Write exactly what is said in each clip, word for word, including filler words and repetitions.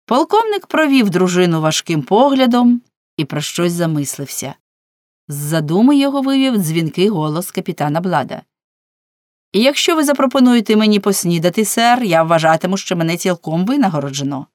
Полковник провів дружину важким поглядом і про щось замислився. З задуми його вивів дзвінкий голос капітана Блада. «І якщо ви запропонуєте мені поснідати, сер, я вважатиму, що мене цілком винагороджено».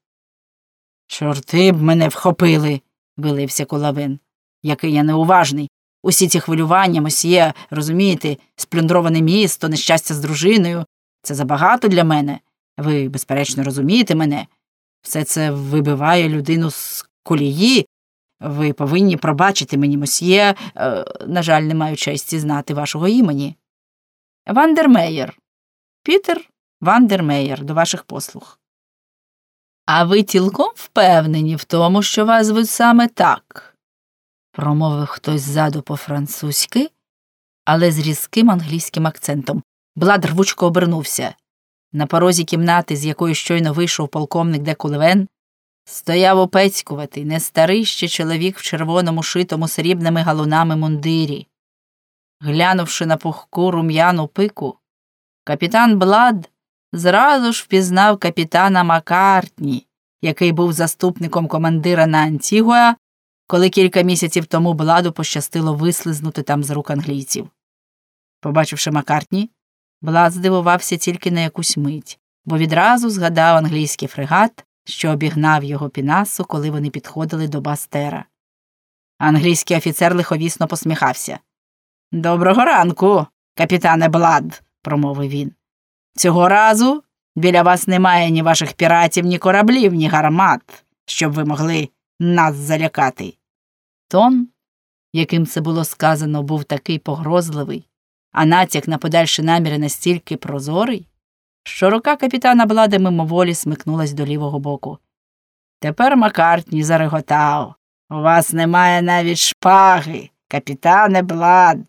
«Чорти б мене вхопили», – вилився Кулавин. «Який я неуважний. Усі ці хвилювання, мосьє, розумієте, сплюндроване місто, нещастя з дружиною – це забагато для мене. Ви, безперечно, розумієте мене. Все це вибиває людину з колії. Ви повинні пробачити мені, мосьє, е, на жаль, не маю честі знати вашого імені». «Вандермеєр. Пітер Вандермеєр, до ваших послуг». «А ви цілком впевнені в тому, що вас звуть саме так?» – промовив хтось ззаду по-французьки, але з різким англійським акцентом. Блад рвучко обернувся. На порозі кімнати, з якої щойно вийшов полковник де Кулевен, стояв опецькуватий, не старий ще чоловік в червоному шитому срібними галунами мундирі. Глянувши на пухку рум'яну пику, капітан Блад зразу ж впізнав капітана Маккартні, який був заступником командира на Антігуа, коли кілька місяців тому Бладу пощастило вислизнути там з рук англійців. Побачивши Маккартні, Блад здивувався тільки на якусь мить, бо відразу згадав англійський фрегат, що обігнав його пінасу, коли вони підходили до Бастера. Англійський офіцер лиховісно посміхався. «Доброго ранку, капітане Блад», – промовив він. «Цього разу біля вас немає ні ваших піратів, ні кораблів, ні гармат, щоб ви могли нас залякати». Тон, яким це було сказано, був такий погрозливий, а натяк на подальші наміри настільки прозорий, що рука капітана Блада мимоволі смикнулась до лівого боку. Тепер Маккартні зареготав. «У вас немає навіть шпаги, капітане Блад».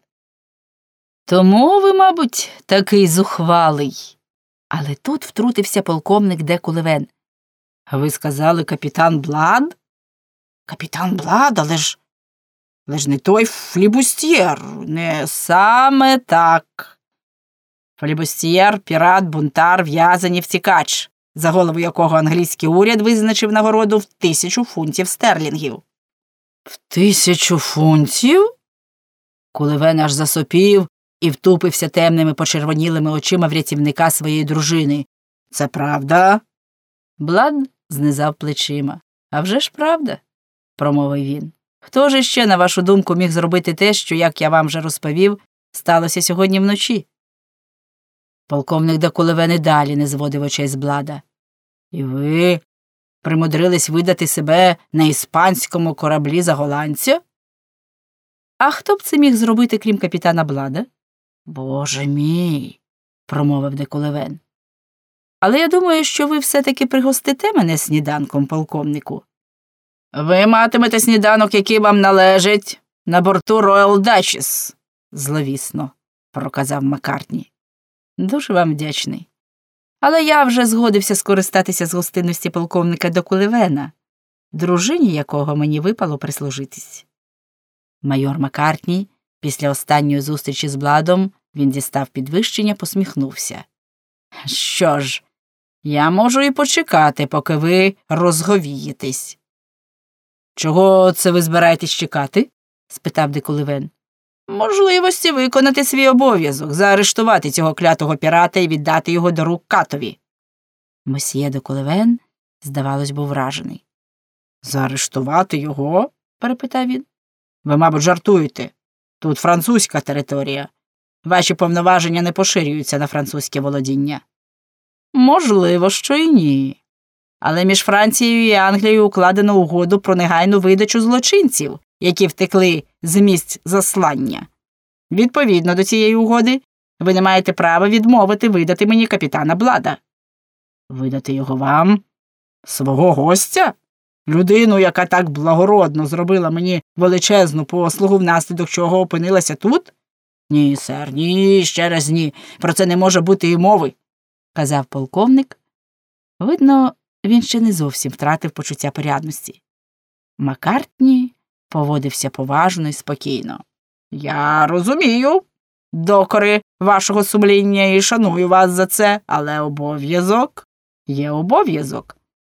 «Тому ви, мабуть, такий зухвалий». Але тут втрутився полковник де Кулевен. «Ви сказали, капітан Блад?» «Капітан Блад, але ж... але ж не той флібустьєр, не саме так. Флібустьєр – пірат, бунтар, в'язень і втікач, за голову якого англійський уряд визначив нагороду в тисячу фунтів стерлінгів». «В тисячу фунтів?» Кулевен аж засопів і втупився темними почервонілими очима в рятівника своєї дружини. «Це правда?» Блад знизав плечима. «А вже ж правда», – промовив він. «Хто ж іще, на вашу думку, міг зробити те, що, як я вам вже розповів, сталося сьогодні вночі?» Полковник де Кулевен і далі не зводив очей з Блада. «І ви примудрились видати себе на іспанському кораблі за голландця?» «А хто б це міг зробити, крім капітана Блада?» «Боже мій», – промовив де Кулевен. «Але я думаю, що ви все-таки пригостите мене сніданком, полковнику». «Ви матимете сніданок, який вам належить, на борту Royal Duchess», – зловісно проказав Маккартні. «Дуже вам вдячний. Але я вже згодився скористатися з гостинності полковника де Кулевена, дружині якого мені випало прислужитись». Майор Маккартні, після останньої зустрічі з Бладом, він дістав підвищення, посміхнувся. «Що ж, я можу і почекати, поки ви розговієтесь». «Чого це ви збираєтесь чекати?» – спитав де Кулевен. «Можливості виконати свій обов'язок, заарештувати цього клятого пірата і віддати його до рук катові». Мосьє де Кулевен, здавалось, був вражений. «Заарештувати його?» – перепитав він. «Ви, мабуть, жартуєте. Тут французька територія. Ваші повноваження не поширюються на французьке володіння». «Можливо, що і ні. Але між Францією і Англією укладено угоду про негайну видачу злочинців, які втекли з місць заслання. Відповідно до цієї угоди, ви не маєте права відмовити видати мені капітана Блада». «Видати його вам? Свого гостя? Людину, яка так благородно зробила мені величезну послугу, внаслідок чого опинилася тут? Ні, сер, ні, ще раз ні. Про це не може бути і мови», – казав полковник. Видно, він ще не зовсім втратив почуття порядності. Маккартні поводився поважно і спокійно. «Я розумію, докори вашого сумління, і шаную вас за це, але обов'язок є обов'язок.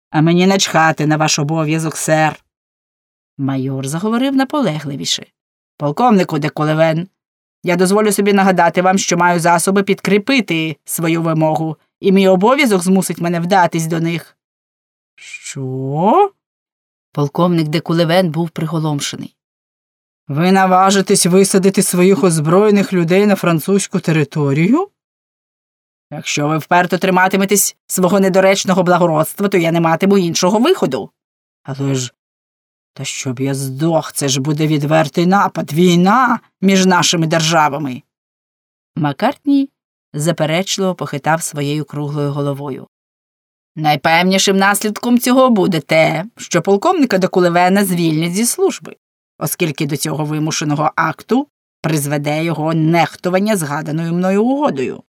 А мені начхати на ваш обов'язок, сер. Майор заговорив наполегливіше. Полковнику де Кулевен, я дозволю собі нагадати вам, що маю засоби підкріпити свою вимогу, і мій обов'язок змусить мене вдатись до них. Що? Полковник де Кулевен був приголомшений. Ви наважитесь висадити своїх озброєних людей на французьку територію? Якщо ви вперто триматиметесь свого недоречного благородства, то я не матиму іншого виходу. Але ж, та щоб я здох, це ж буде відвертий напад, війна між нашими державами. Маккартні заперечливо похитав своєю круглою головою. Найпевнішим наслідком цього буде те, що полковника де Кулевена звільнять зі служби, оскільки до цього вимушеного акту призведе його нехтування згаданою мною угодою.